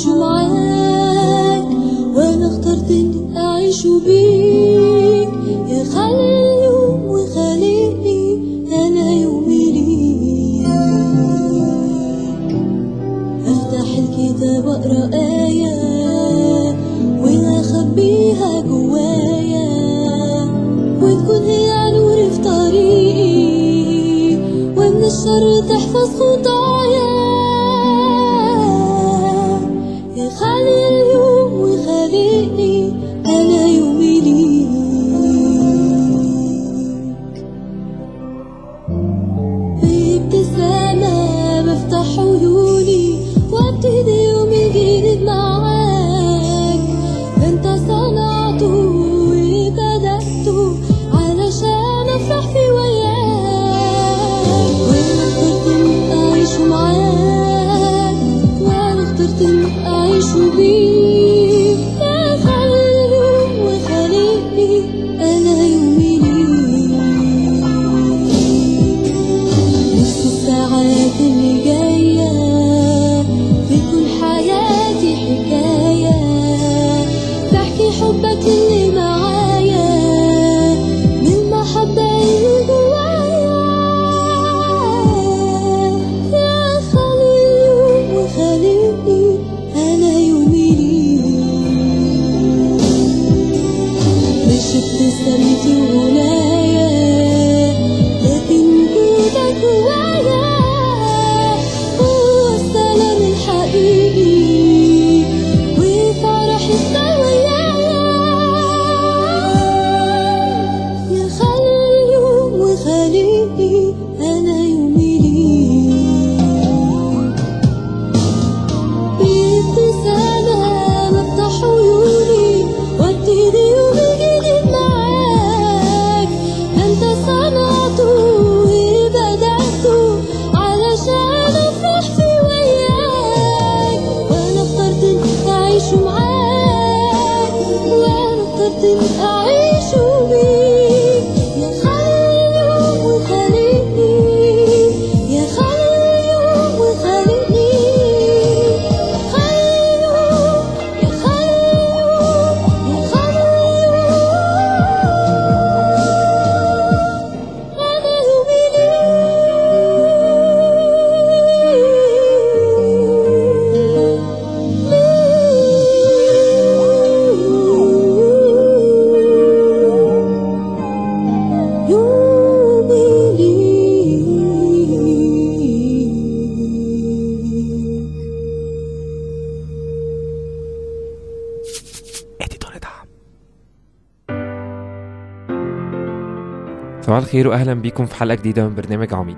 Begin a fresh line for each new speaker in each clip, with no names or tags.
أعيش معاك، وأنا اخترت إني أعيش بيك. يا خالق اليوم وخالقني أنا يومي ليك. أفتح الكتاب أقرأ آية وأخبيها جوايا، وتكون هي نور في طريقي، ومن الشر تحفظ خطايا. يا خالق اليوم وخالقني أنا يومي ليك. بابتسامة بفتح عيوني وابتدي يومي جديد معاك. انت صنعته وبدأته علشان افرح في وياك، وانا اخترت اني اعيش معاك، وانا اخترت اني اعيش بيك. يا خالق اليوم وخالقني انا يومي ليك. نص الساعات اللي جاية بتكون حياتي حكاية، بحكي حبك اللي معايا من المحبة اللي جوايا. يا خالق اليوم وخالقني أنا يومي ليك. مش ابتسامتي وغنايا، لكن وجودك جوايا هو السلام الحقيقي وفرح السوية. يا خالق اليوم وخالقني أنا يومي ليك. بابتسامة بفتح عيوني وابتدي يومي جديد معاك. أنت صنعته وبدأته علشان أفرح في وياك، وأنا اخترت إني أعيش معاك، وأنا اخترت إني أعيش بيك. يا خالق اليوم وخالقني، يا خالق اليوم وخالقني. خالق اليوم، يا خالق اليوم، يا خالق اليوم أنا يومي
صباح الخير واهلا بيكم في حلقه جديده من برنامج عميد.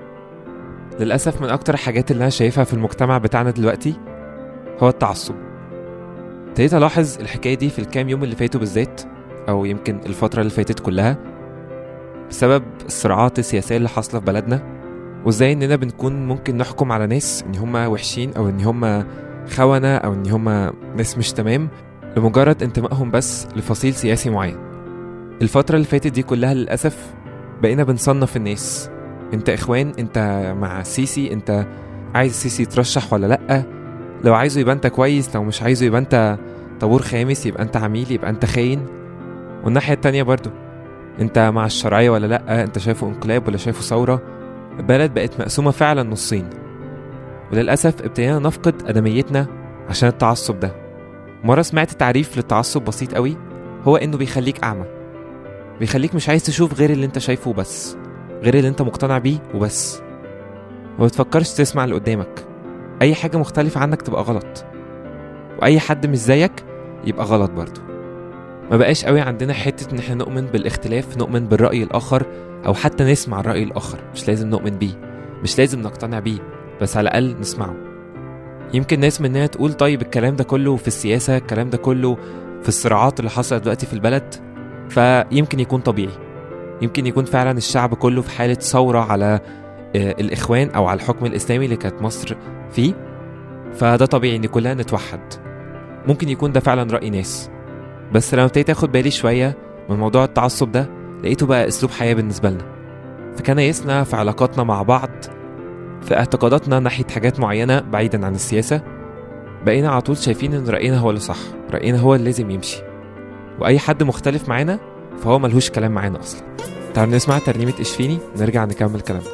للاسف من اكتر الحاجات اللي انا شايفها في المجتمع بتاعنا دلوقتي هو التعصب. ابتديت الاحظ الحكايه دي في الكام يوم اللي فاتوا بالذات، او يمكن الفتره اللي فاتت كلها، بسبب الصراعات السياسيه اللي حاصله في بلدنا، وازاي اننا بنكون ممكن نحكم على ناس ان هم وحشين او ان هم خونة او ان هم ناس مش تمام لمجرد انتمائهم بس لفصيل سياسي معين. الفترة اللي فاتت دي كلها للأسف بقينا بنصنف الناس، انت اخوان، انت مع السيسي، انت عايز السيسي يترشح ولا لأ، لو عايزه يبقى انت كويس، لو مش عايزه يبقى انت طابور خامس، يبقى انت عميل، يبقى انت خاين. والناحية التانية برضو انت مع الشرعية ولا لأ، انت شايفه انقلاب ولا شايفه ثورة. البلد بقت مقسومة فعلا نصين، وللأسف ابتدينا نفقد أدميتنا عشان التعصب ده. مرة سمعت تعريف للتعصب بسيط قوي، هو انه بيخليك أعمى، بيخليك مش عايز تشوف غير اللي انت شايفه بس، غير اللي انت مقتنع بيه وبس، وما بتفكرش تسمع اللي قدامك. اي حاجة مختلفة عنك تبقى غلط، واي حد مش زيك يبقى غلط برضو. ما بقاش قوي عندنا حتة ان احنا نؤمن بالاختلاف، نؤمن بالرأي الآخر، او حتى نسمع الرأي الآخر. مش لازم نؤمن بيه، مش لازم نقتنع بيه، بس على الأقل نسمعه. يمكن ناس مننا تقول طيب الكلام ده كله في السياسة، الكلام ده كله في الصراعات اللي حصلت دلوقتي في البلد، فيمكن يكون طبيعي، يمكن يكون فعلا الشعب كله في حالة ثورة على الإخوان أو على الحكم الإسلامي اللي كانت مصر فيه، فده طبيعي إن كلنا نتوحد. ممكن يكون ده فعلا رأي ناس، بس لما ابتديت أخد بالي شوية من موضوع التعصب ده لقيته بقى أسلوب حياة بالنسبة لنا، في كنايسنا، في علاقاتنا مع بعض، في اعتقاداتنا ناحية حاجات معينة بعيدا عن السياسة، بقينا على طول شايفين ان رأينا هو اللي صح، رأينا هو اللي لازم يمشي، واي حد مختلف معانا فهو ملهوش كلام معانا اصلا. تعالوا نسمع ترنيمة اشفيني نرجع نكمل كلامنا.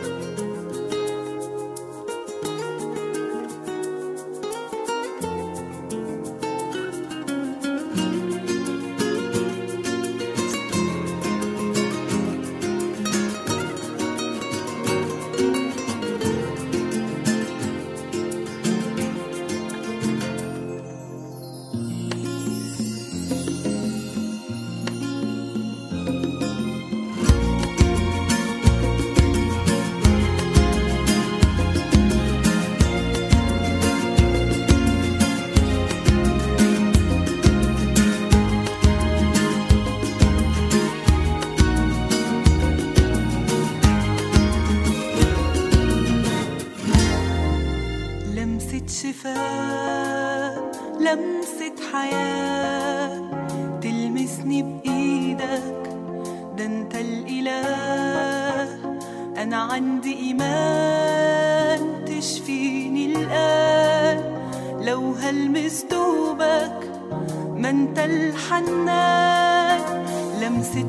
شفاء، لمسة حياة تلمسني بإيدك، ده انت الإله. أنا عندي إيمان تشفيني الآن، لو هلمس دوبك ما انت الحنان. لمسة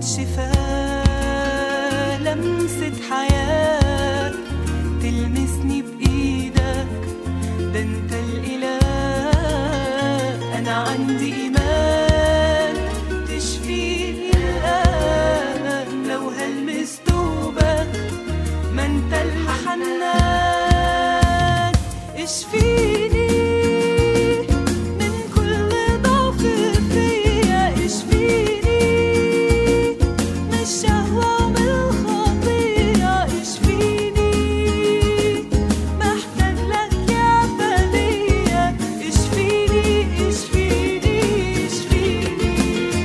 شفاء، لمسة حياة تلمسني بإيدك، ده انت الإله. أنا عندي إيمان تشفيني الآن، لو هلمس دوبك ما انت الحنان. اشفيني من كل ضعف فيا، اشفيني من الشهوة ومن الخطيئة، اشفيني محتاج لك يا فدية. اشفيني اشفيني اشفيني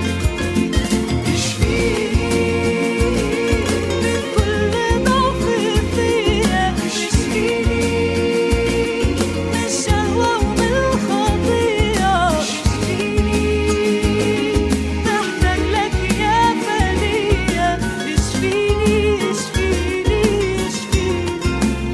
اشفيني من كل ضعف فيا، اشفيني من الشهوة ومن الخطيئة، اشفيني محتاج لك يا فدية. اشفيني اشفيني اشفيني.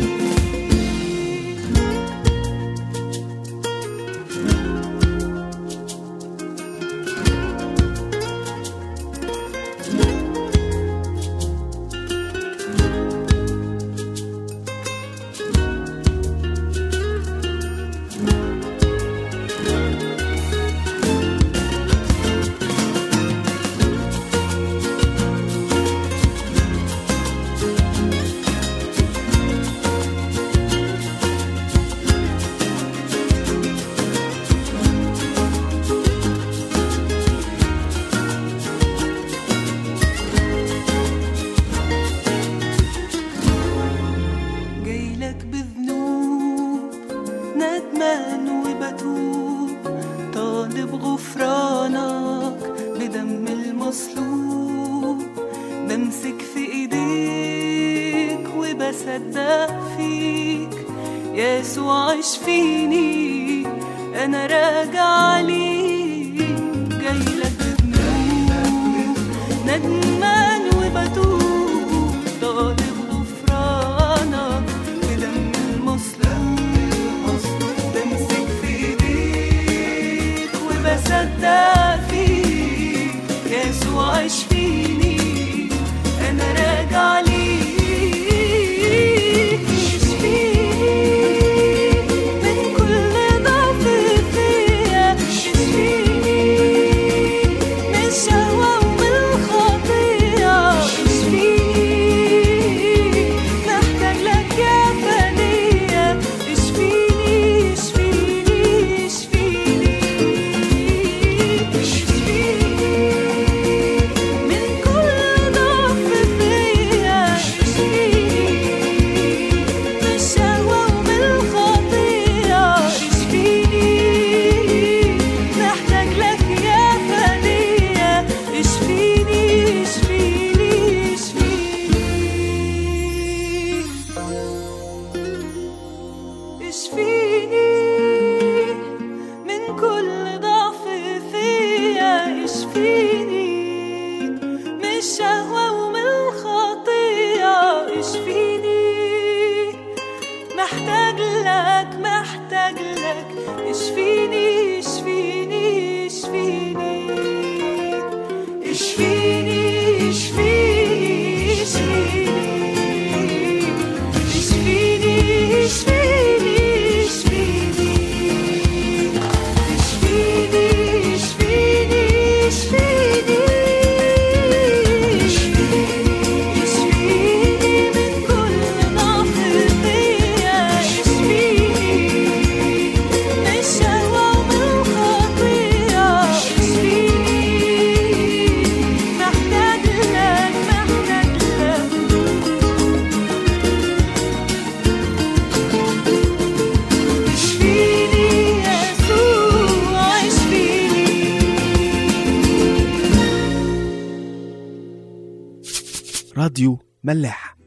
جايلك بذنوب ندمان وبتوب، طالب غفرانك بدم المصلوب. بمسك في ايديك وبصدق فيك، يسوع اشفيني انا راجع ليك. جايلك بذنوب ندمان وبتوب، طالب غفرانك بدم المصلوب. بمسك في ايديك وبصدق فيك، يسوع اشفيني انا راجع ليك. اشفيني من كل ضعف فيا، اشفيني من الشهوة ومن الخطيئة، اشفيني محتاج لك يا فدية. اشفيني اشفيني اشفيني اشفيني من كل ضعف فيا، اشفيني من الشهوة ومن الخطيئة، اشفيني محتاج لك يا فدية. اشفيني اشفيني اشفيني اشفيني من كل ضعف فيا، اشفيني من الشهوة ومن الخطيئة، اشفيني محتاج لك محتاج لك اشفيني اشفيني اشفيني اشفيني اشفيني اشفيني اشفيني اشفيني اشفيني اشفيني اشفيني اشفيني من كل ضعف فيا اشفيني من الشهوة ومن الخطيئة اشفيني محتاج لك محتاج لك اشفيني يسوع اشفيني.
راديو ملاح.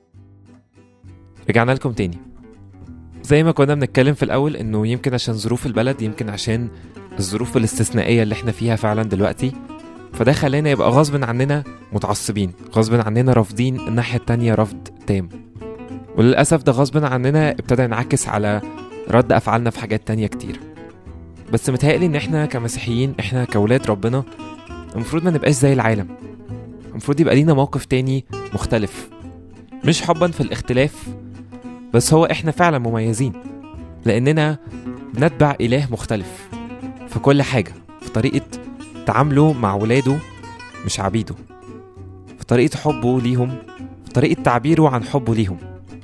رجعنا لكم تاني. زي ما كنا بنتكلم في الأول إنه يمكن عشان ظروف البلد، يمكن عشان الظروف الاستثنائية اللي احنا فيها فعلا دلوقتي، فده خلانا يبقى غصب عننا متعصبين، غصب عننا رافضين الناحية التانية رفض تام. وللأسف ده غصب عننا ابتدى ينعكس على رد أفعالنا في حاجات تانية كتير. بس متهيألي إن احنا كمسيحيين، احنا كولاد ربنا، المفروض ما نبقاش زي العالم. المفروض يبقى لينا موقف تاني مختلف، مش حبا في الاختلاف، بس هو احنا فعلا مميزين لأننا بنتبع إله مختلف في كل حاجة، في طريقة تعامله مع ولاده مش عبيده، في طريقة حبه ليهم، في طريقة تعبيره عن حبه ليهم.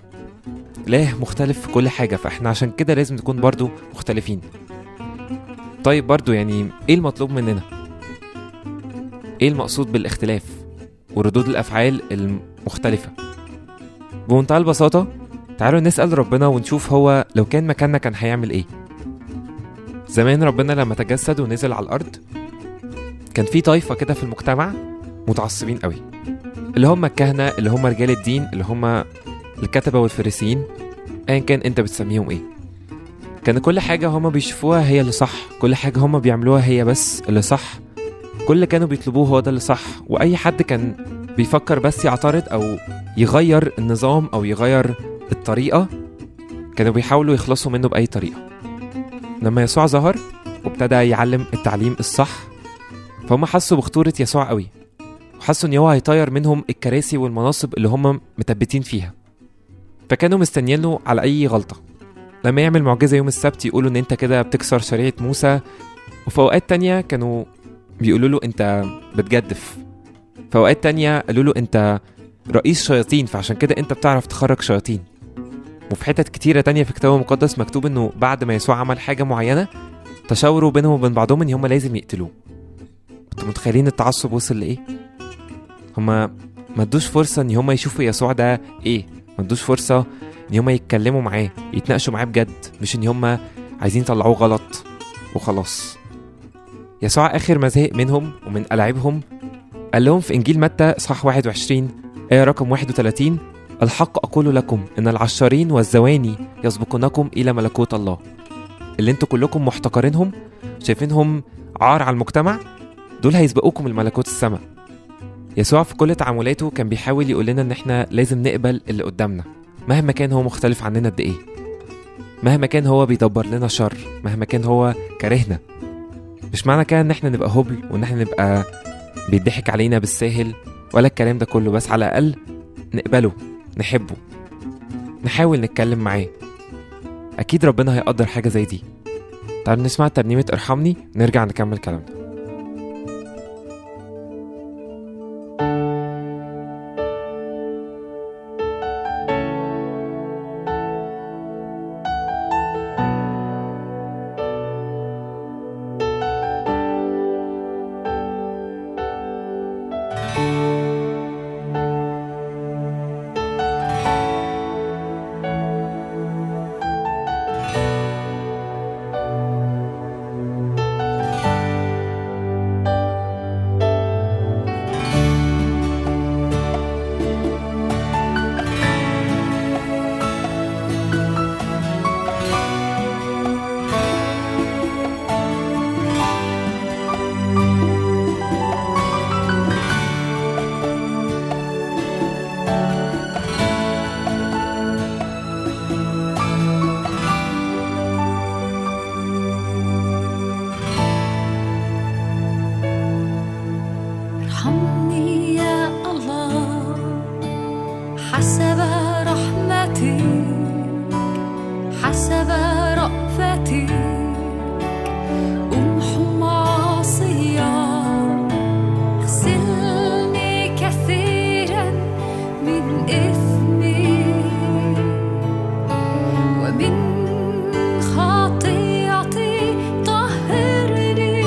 إله مختلف في كل حاجة، فإحنا عشان كده لازم نكون برضو مختلفين. طيب برضو يعني إيه المطلوب مننا؟ إيه المقصود بالاختلاف وردود الأفعال المختلفة؟ بمنتهى البساطة تعالوا نسأل ربنا ونشوف هو لو كان مكاننا كان هيعمل إيه. زمان ربنا لما تجسد ونزل على الأرض كان في طائفة كده في المجتمع متعصبين قوي، اللي هم الكهنة، اللي هم رجال الدين، اللي هم الكتبة والفريسيين، أيا كان أنت بتسميهم إيه. كان كل حاجة هم بيشوفوها هي اللي صح، كل حاجة هم بيعملوها هي بس اللي صح، كل اللي كانوا بيطلبوه هو ده اللي صح. وأي حد كان بيفكر بس يعترض أو يغير النظام أو يغير الطريقة كانوا بيحاولوا يخلصوا منه بأي طريقة. لما يسوع ظهر وابتدى يعلم التعليم الصح، فهم حسوا بخطورة يسوع قوي، وحسوا ان هو هيطير منهم الكراسي والمناصب اللي هم متبتين فيها، فكانوا مستنيين له على اي غلطة. لما يعمل معجزة يوم السبت يقولوا ان انت كده بتكسر شريعة موسى، وفي اوقات تانية كانوا بيقولوا له انت بتجدف، في اوقات تانية قالوا له انت رئيس شياطين فعشان كده انت بتعرف تخرج شياطين. وفي حتت كتيرة تانية في الكتاب المقدس مكتوب انه بعد ما يسوع عمل حاجة معينة تشاوروا بينهم وبين بعضهم ان هم لازم يقتلوه. انتوا متخيلين التعصب وصل لايه؟ هما ما ادوش فرصة ان هما يشوفوا يسوع ده ايه، ما ادوش فرصة ان هما يتكلموا معاه، يتناقشوا معاه بجد، مش ان هما عايزين يطلعوه غلط وخلاص. يسوع اخر ما زهق منهم ومن ألاعيبهم قال لهم في انجيل متى اصحاح 21 آية رقم 31: الحق اقول لكم ان العشارين والزواني يسبقونكم الى ملكوت الله. اللي انتوا كلكم محتقرينهم شايفينهم عار على المجتمع، دول هيسبقوكم الملكوت السماء. يسوع في كل تعاملاته كان بيحاول يقول لنا ان احنا لازم نقبل اللي قدامنا مهما كان هو مختلف عننا قد ايه، مهما كان هو بيدبر لنا شر، مهما كان هو كارهنا. مش معنى كده ان احنا نبقى هبل وان احنا نبقى بيضحك علينا بالساهل ولا الكلام ده كله، بس على الاقل نقبله، نحبه، نحاول نتكلم معاه. اكيد ربنا هيقدر حاجة زي دي. تعالوا نسمع ترنيمة ارحمني نرجع نكمل كلامنا.
خطيئتي أمحو معصية اغسلني كثيرا من إثمي ومن خطيئتي طهرني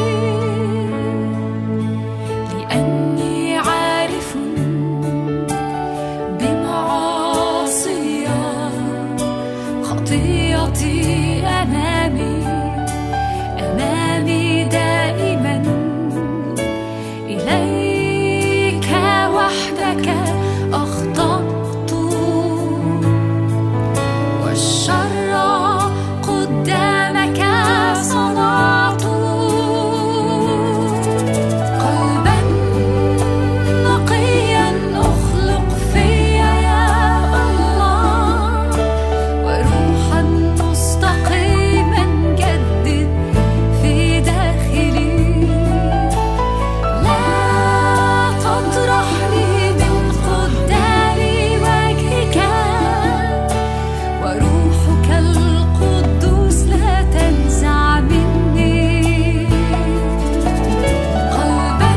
لأني عارف بمعاصي خطيئتي أمامي دائما إليك وحدك أخطأت والشر قدامك صنعت قلبا نقيا أخلق فيا يا الله وروحا مستقيما جدد في داخلي لا تطرحني من قدام وجهك وروحك القدوس لا تنزع مني قلبا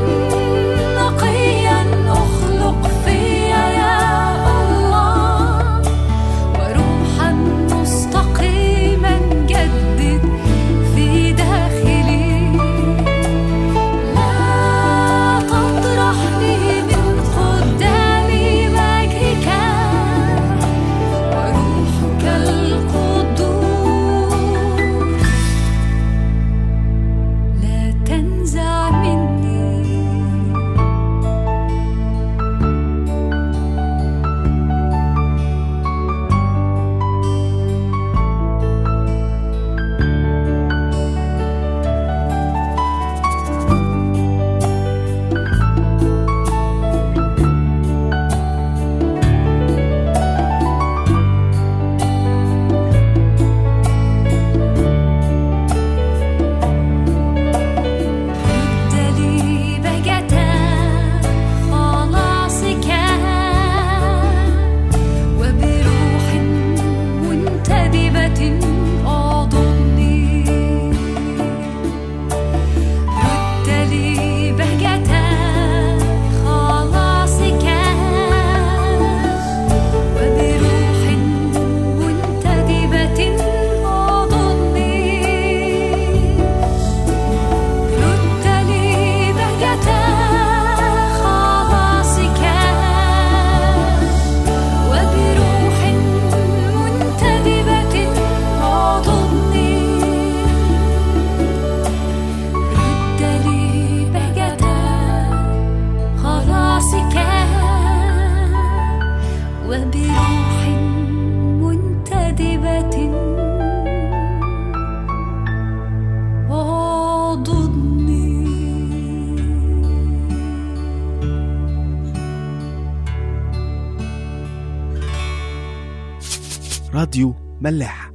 نقيا أخلق فيا يا الله وروحا مستقيما جدد في داخلي لا تطرحني من قدام وجهك وروحك القدوس لا تنزع مني رد لي بهجة خلاصك وبروح منتدبة أعضدني رد لي بهجة خلاصك وبروح منتدبة أعضدني رد لي بهجة خلاصك وبروح منتدبة أعضدني رد لي بهجة خلاصك وبروح منتدبة
راديو ملاح.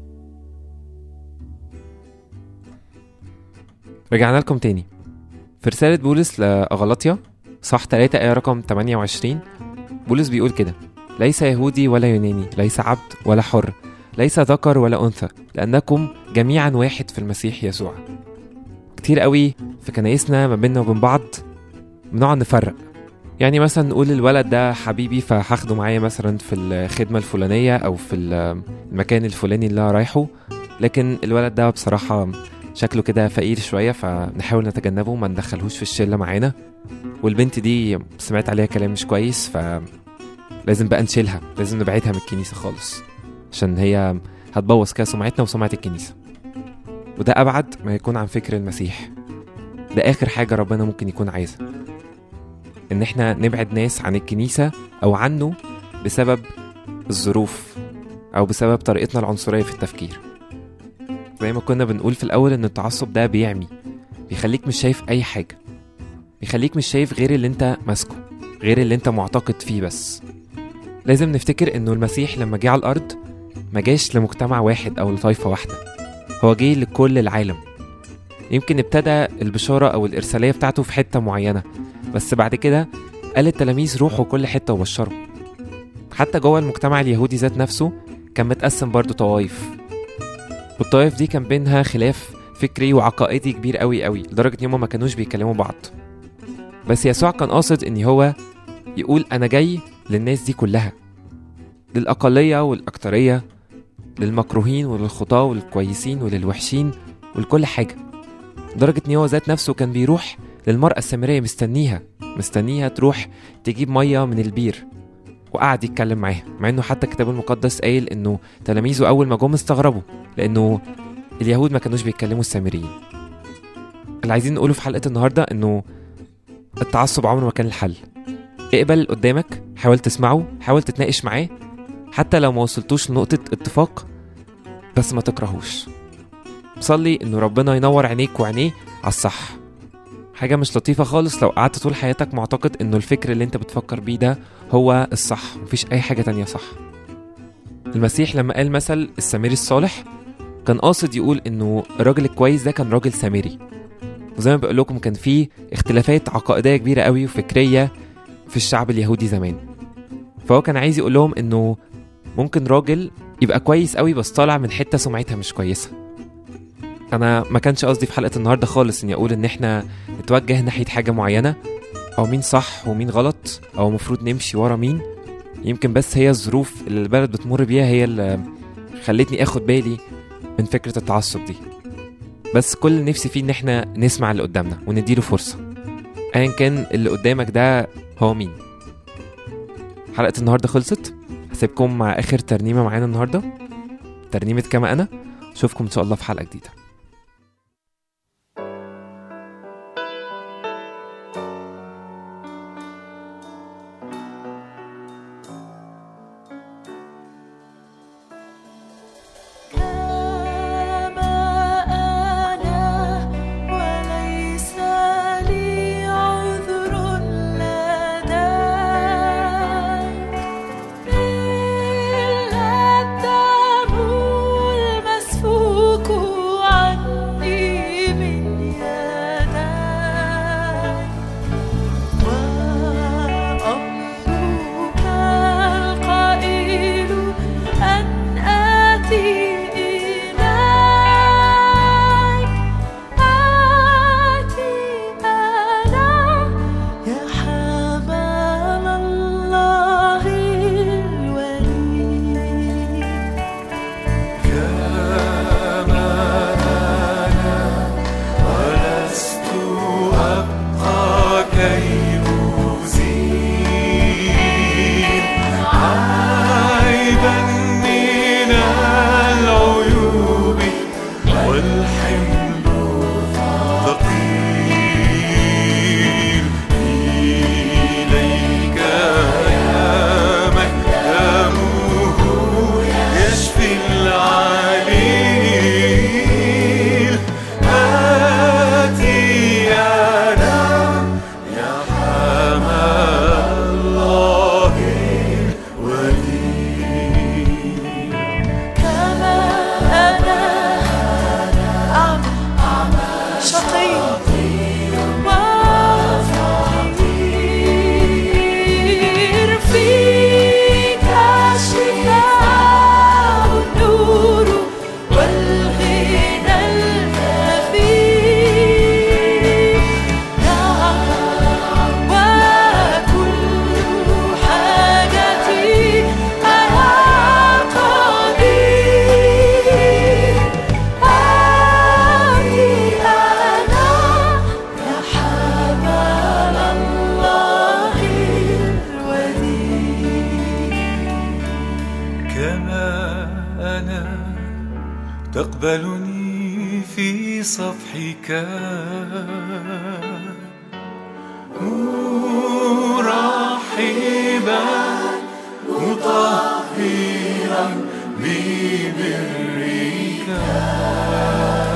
رجعنا لكم تاني في رسالة بولس لأغلاطيا صح 3 آية رقم 28. بولس بيقول كده: ليس يهودي ولا يوناني، ليس عبد ولا حر، ليس ذكر ولا أنثى، لأنكم جميعا واحد في المسيح يسوع. كتير قوي في كنايسنا ما بيننا وبين بعض بنقعد نفرق، يعني مثلا نقول الولد ده حبيبي فهاخده معايا مثلا في الخدمة الفلانية أو في المكان الفلاني اللي رايحه، لكن الولد ده بصراحة شكله كده فقير شوية فنحاول نتجنبه ما ندخلهوش في الشلة معانا، والبنت دي سمعت عليها كلام مش كويس فلازم بقى نشيلها، لازم نبعدها من الكنيسة خالص عشان هي هتبوظ كده سمعتنا وسمعة الكنيسة. وده أبعد ما يكون عن فكر المسيح. ده آخر حاجة ربنا ممكن يكون عايزها، إن احنا نبعد ناس عن الكنيسة أو عنه بسبب الظروف أو بسبب طريقتنا العنصرية في التفكير. زي ما كنا بنقول في الأول إن التعصب ده بيعمي، بيخليك مش شايف أي حاجة، بيخليك مش شايف غير اللي انت ماسكه، غير اللي انت معتقد فيه بس. لازم نفتكر إنه المسيح لما جه على الأرض ما جاش لمجتمع واحد أو لطائفة واحدة، هو جه لكل العالم. يمكن ابتدى البشارة أو الإرسالية بتاعته في حتة معينة، بس بعد كده قال التلاميذ روحوا كل حتة وبشروا. حتى جوه المجتمع اليهودي ذات نفسه كان متقسم برضو طوائف، والطوائف دي كان بينها خلاف فكري وعقائدي كبير قوي قوي، لدرجة ان هما ما كانوش بيكلموا بعض. بس يسوع كان قاصد ان هو يقول انا جاي للناس دي كلها، للأقلية والأكترية، للمكروهين وللخطاة وللكويسين وللوحشين ولكل حاجة، لدرجة ان هو ذات نفسه كان بيروح للمرأة السامرية مستنيها تروح تجيب مية من البير، وقعد يتكلم معاها، مع انه حتى الكتاب المقدس قايل انه تلاميذه اول ما جم استغربوا لانه اليهود ما كانوش بيتكلموا السامريين. اللي عايزين نقوله في حلقة النهاردة انه التعصب عمره ما كان الحل. اقبل اللي قدامك، حاول تسمعه، حاول تتناقش معاه، حتى لو ما وصلتوش لنقطة اتفاق، بس ما تكرهوش. صلي انه ربنا ينور عينيك وعينيه على الصح. حاجة مش لطيفة خالص لو قعدت طول حياتك معتقد انه الفكر اللي انت بتفكر بيه ده هو الصح، مفيش اي حاجة تانية صح. المسيح لما قال مثل السامري الصالح كان قاصد يقول انه الراجل الكويس ده كان راجل سامري، وزي ما بقول لكم كان فيه اختلافات عقائدية كبيرة قوي وفكرية في الشعب اليهودي زمان. فهو كان عايز يقول لهم انه ممكن راجل يبقى كويس قوي بس طالع من حتة سمعتها مش كويسة. انا ما كانش قصدي في حلقة النهاردة خالص اني اقول ان احنا نتوجه ناحية حاجة معينة او مين صح ومين غلط او مفروض نمشي ورا مين. يمكن بس هي الظروف اللي البلد بتمر بيها هي اللي خلتني اخد بالي من فكرة التعصب دي. بس كل اللي نفسي فيه ان احنا نسمع اللي قدامنا ونديله فرصة، ايا كان اللي قدامك ده هو مين. حلقة النهاردة خلصت، هسيبكم مع اخر ترنيمة معانا النهاردة، ترنيمة كما انا. اشوفكم ان شاء الله في حلقة جديدة.
تقبلني في صفحك مرحبا مطهرا ببرك